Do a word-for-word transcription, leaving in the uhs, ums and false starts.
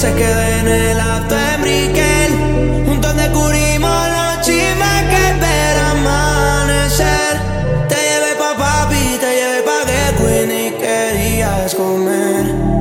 se quedé en el acto de Brickell, juntos descubrimos los chismes que espera amanecer. Te llevé pa' papi, te llevé pa' que Queen y querías comer.